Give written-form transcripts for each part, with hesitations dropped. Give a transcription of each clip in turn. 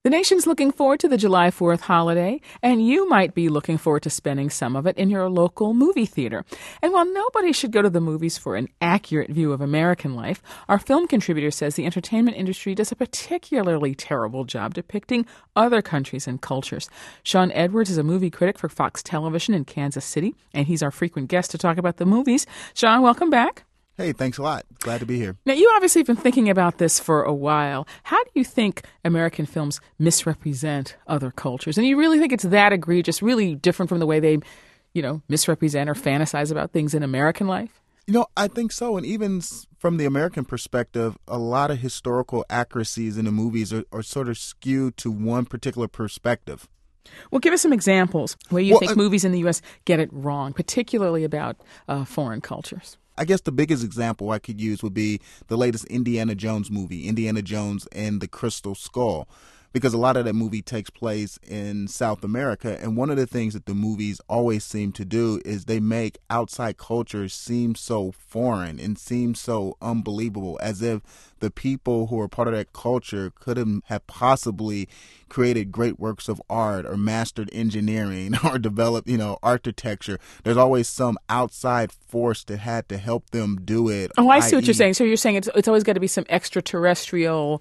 The nation's looking forward to the July 4th holiday, and you might be looking forward to spending some of it in your local movie theater. And while nobody should go to the movies for an accurate view of American life, our film contributor says the entertainment industry does a particularly terrible job depicting other countries and cultures. Sean Edwards is a movie critic for Fox Television in Kansas City, and he's our frequent guest to talk about the movies. Sean, welcome back. Hey, thanks a lot. Glad to be here. Now, you obviously have been thinking about this for a while. How do you think American films misrepresent other cultures? And you really think it's that egregious, really different from the way they, misrepresent or fantasize about things in American life? I think so. And even from the American perspective, a lot of historical accuracies in the movies are sort of skewed to one particular perspective. Well, give us some examples where you think movies in the U.S. get it wrong, particularly about foreign cultures. I guess the biggest example I could use would be the latest Indiana Jones movie, Indiana Jones and the Crystal Skull, because a lot of that movie takes place in South America. And one of the things that the movies always seem to do is they make outside cultures seem so foreign and seem so unbelievable, as if the people who are part of that culture couldn't have possibly created great works of art or mastered engineering or developed, architecture. There's always some outside force that had to help them do it. Oh, I see what you're saying. So you're saying it's always got to be some extraterrestrial,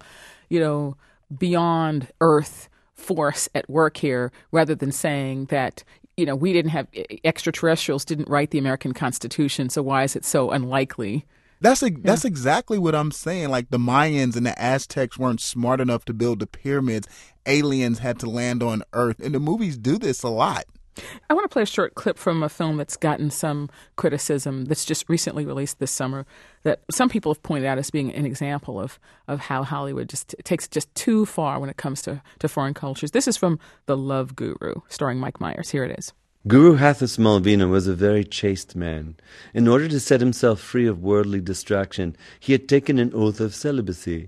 beyond Earth force at work here, rather than saying that, we didn't have extraterrestrials didn't write the American Constitution, so why is it so unlikely? That's exactly what I'm saying. Like the Mayans and the Aztecs weren't smart enough to build the pyramids. Aliens had to land on Earth. And the movies do this a lot. I want to play a short clip from a film that's gotten some criticism that's just recently released this summer that some people have pointed out as being an example of how Hollywood just takes it just too far when it comes to foreign cultures. This is from The Love Guru, starring Mike Myers. Here it is. Guru Hathis Malvina was a very chaste man. In order to set himself free of worldly distraction, he had taken an oath of celibacy.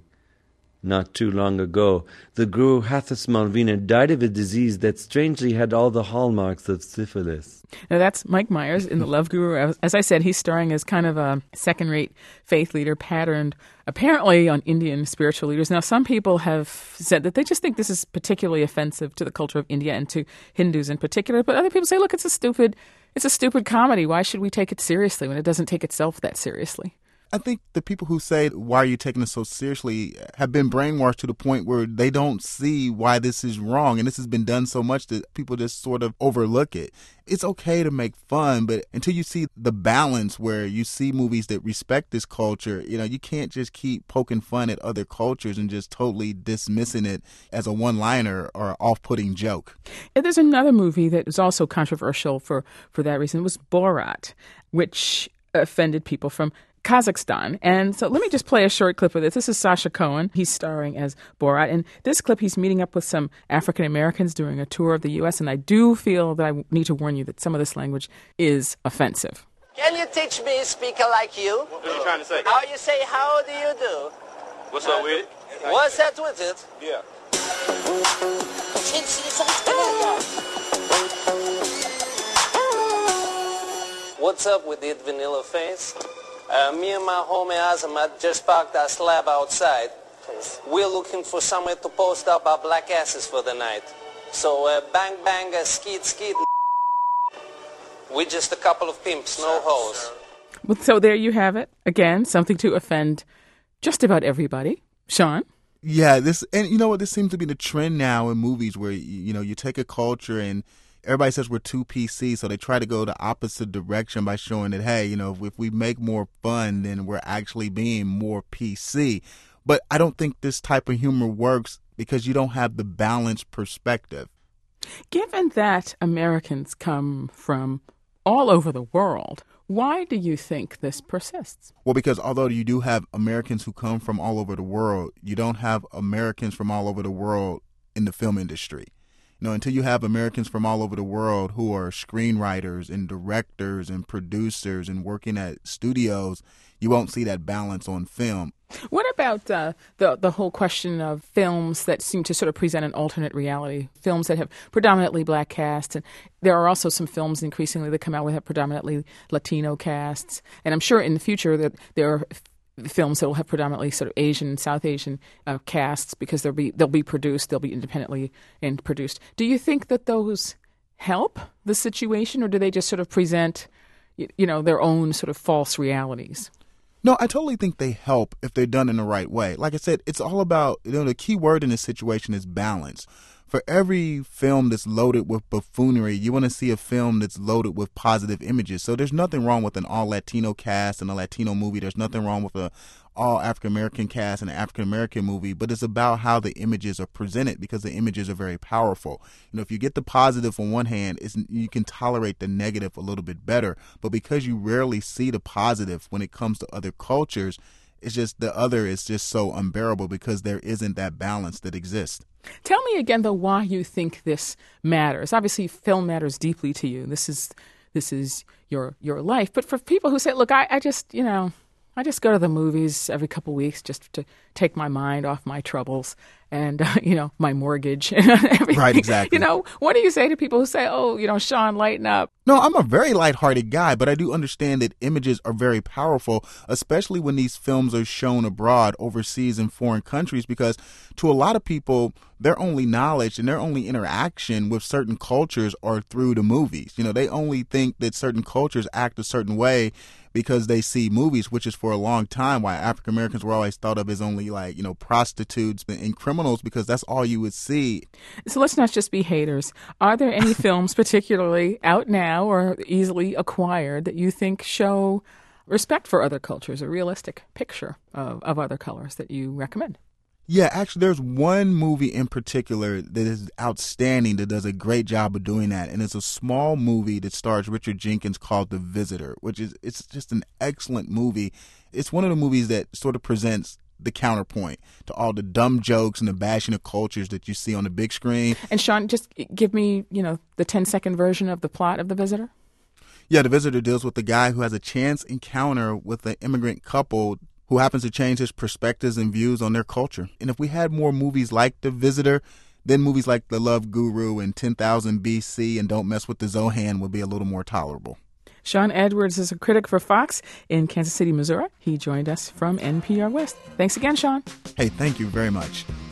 Not too long ago, the Guru Hathis Malvina died of a disease that strangely had all the hallmarks of syphilis. Now that's Mike Myers in The Love Guru. As I said, he's starring as kind of a second-rate faith leader patterned apparently on Indian spiritual leaders. Now, some people have said that they just think this is particularly offensive to the culture of India and to Hindus in particular. But other people say, look, it's a stupid comedy. Why should we take it seriously when it doesn't take itself that seriously? I think the people who say, why are you taking this so seriously, have been brainwashed to the point where they don't see why this is wrong. And this has been done so much that people just sort of overlook it. It's okay to make fun, but until you see the balance where you see movies that respect this culture, you can't just keep poking fun at other cultures and just totally dismissing it as a one-liner or off-putting joke. And there's another movie that was also controversial for that reason. It was Borat, which offended people from Kazakhstan. And so let me just play a short clip of this. This is Sacha Cohen. He's starring as Borat. In this clip, he's meeting up with some African Americans during a tour of the U.S. And I do feel that I need to warn you that some of this language is offensive. Can you teach me a speaker like you? What are you trying to say? How you say, how do you do? What's up with it? What's that with it? Yeah. What's up with it, vanilla face? Me and my homie Azamat just parked our slab outside. We're looking for somewhere to post up our black asses for the night. So bang bang, skeet skeet. We're just a couple of pimps, no hoes. Well, so there you have it. Again, something to offend just about everybody. Sean? Yeah, this seems to be the trend now in movies where, you take a culture and everybody says we're too PC, so they try to go the opposite direction by showing that, hey, if we make more fun, then we're actually being more PC. But I don't think this type of humor works because you don't have the balanced perspective. Given that Americans come from all over the world, why do you think this persists? Well, because although you do have Americans who come from all over the world, you don't have Americans from all over the world in the film industry. Until you have Americans from all over the world who are screenwriters and directors and producers and working at studios, you won't see that balance on film. What about the whole question of films that seem to sort of present an alternate reality, films that have predominantly black casts? And there are also some films increasingly that come out with predominantly Latino casts. And I'm sure in the future that there are films that will have predominantly sort of Asian, South Asian casts because they'll be produced, they'll be independently and produced. Do you think that those help the situation, or do they just sort of present, their own sort of false realities? No, I totally think they help if they're done in the right way. Like I said, it's all about, the key word in this situation is balance. For every film that's loaded with buffoonery, you want to see a film that's loaded with positive images. So there's nothing wrong with an all-Latino cast and a Latino movie. There's nothing wrong with a all-African-American cast and an African-American movie. But it's about how the images are presented, because the images are very powerful. If you get the positive on one hand, you can tolerate the negative a little bit better. But because you rarely see the positive when it comes to other cultures, it's just the other is just so unbearable because there isn't that balance that exists. Tell me again, though, why you think this matters. Obviously, film matters deeply to you. This is your life. But for people who say, look, I just go to the movies every couple of weeks just to take my mind off my troubles and, my mortgage and everything. Right, exactly. What do you say to people who say, oh, Sean, lighten up? No, I'm a very lighthearted guy, but I do understand that images are very powerful, especially when these films are shown abroad, overseas in foreign countries, because to a lot of people, their only knowledge and their only interaction with certain cultures are through the movies. They only think that certain cultures act a certain way because they see movies, which is for a long time why African Americans were always thought of as only prostitutes and criminals, because that's all you would see. So let's not just be haters. Are there any films particularly out now or easily acquired that you think show respect for other cultures, a realistic picture of other colors that you recommend? Yeah, actually, there's one movie in particular that is outstanding, that does a great job of doing that, and it's a small movie that stars Richard Jenkins called The Visitor, it's just an excellent movie. It's one of the movies that sort of presents the counterpoint to all the dumb jokes and the bashing of cultures that you see on the big screen. And Sean, just give me, the 10-second version of the plot of The Visitor. Yeah, The Visitor deals with a guy who has a chance encounter with an immigrant couple who happens to change his perspectives and views on their culture. And if we had more movies like The Visitor, then movies like The Love Guru and 10,000 BC and Don't Mess with the Zohan would be a little more tolerable. Sean Edwards is a critic for Fox in Kansas City, Missouri. He joined us from NPR West. Thanks again, Sean. Hey, thank you very much.